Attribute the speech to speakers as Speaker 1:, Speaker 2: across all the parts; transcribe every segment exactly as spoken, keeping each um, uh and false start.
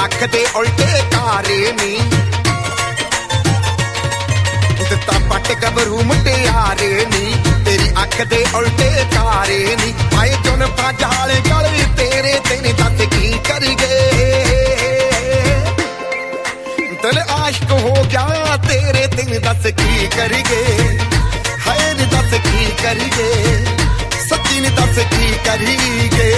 Speaker 1: ਅੱਖ ਦੇ ਉਲਟੇ ਕਾਰੇ ਨੀ ਦਿੱਤਾ ਪੱਟ ਗੱਭਰੂ ਮੁਟਿਆਰੇ ਨੀ ਤੇਰੀ ਅੱਖ ਦੇ ਉਲਟੇ ਕਾਰੇ ਨੀ ਆਏ ਜੁਨ ਪਾਜਾਲੇ ਗਲੇ ਤੇਰੇ ਤੈਨੂੰ ਦੱਸ ਕੀ ਕਰੀਏ ਦਿਲ ਆਸ਼ਕ ਹੋ ਗਿਆ ਤੇਰੇ ਤੈਨੂੰ ਦੱਸ ਕੀ ਕਰੀਏ ਹਾਏ ਨੀ ਦੱਸ ਕੀ ਕਰੀਏ ਸੱਚੀ ਨੀ ਦੱਸ ਕੀ ਕਰੀਏ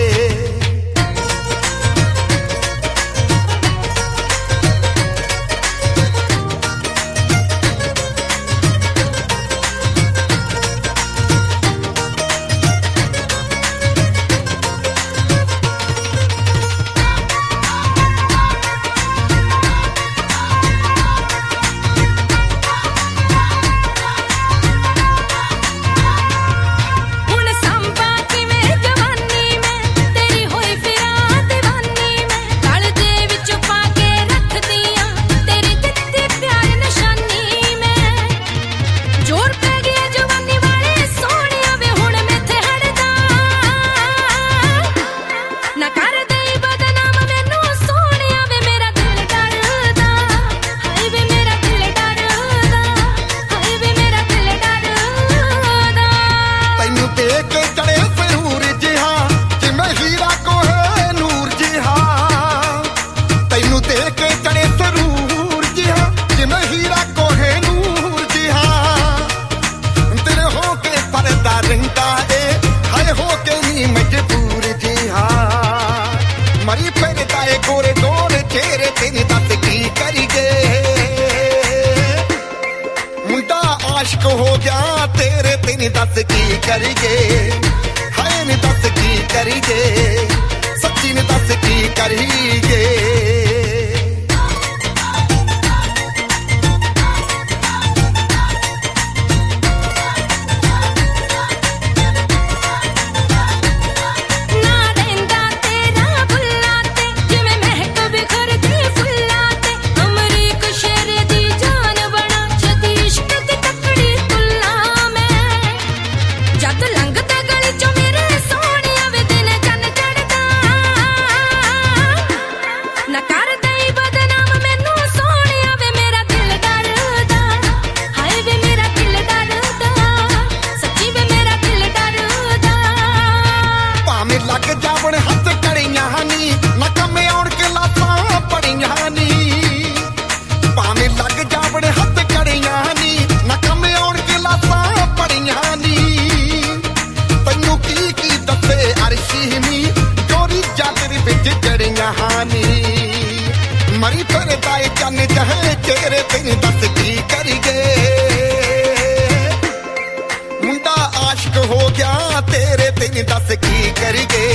Speaker 1: ਮਰੀ ਫਿਰਦਾ ਏ ਗੋਰੇ ਗੋਰੇ ਚਿਹਰੇ ਤੈਨੂੰ ਦੱਸ ਕੀ ਕਰੀਏ ਮੁੰਡਾ ਆਸ਼ਕ ਹੋ ਗਿਆ ਤੇਰੇ ਤੈਨੂੰ ਦੱਸ ਕੀ ਕਰੀਏ ਹਾਏ ਨੀ ਦੱਸ ਕੀ ਕਰੀਏ ਸੱਚੀ ਨੀ ਦੱਸ ਕੀ ਕਰੀਏ ਮਰੀ ਫਿਰਦਾ ਏ ਚੰਨ ਜਹੇ ਚਿਹਰੇ ਤੈਨੂੰ ਦੱਸ ਕੀ ਕਰੀਏ ਮੁੰਡਾ ਆਸ਼ਕ ਹੋ ਗਿਆ ਤੇਰੇ ਤੈਨੂੰ ਦੱਸ ਕੀ ਕਰੀਏ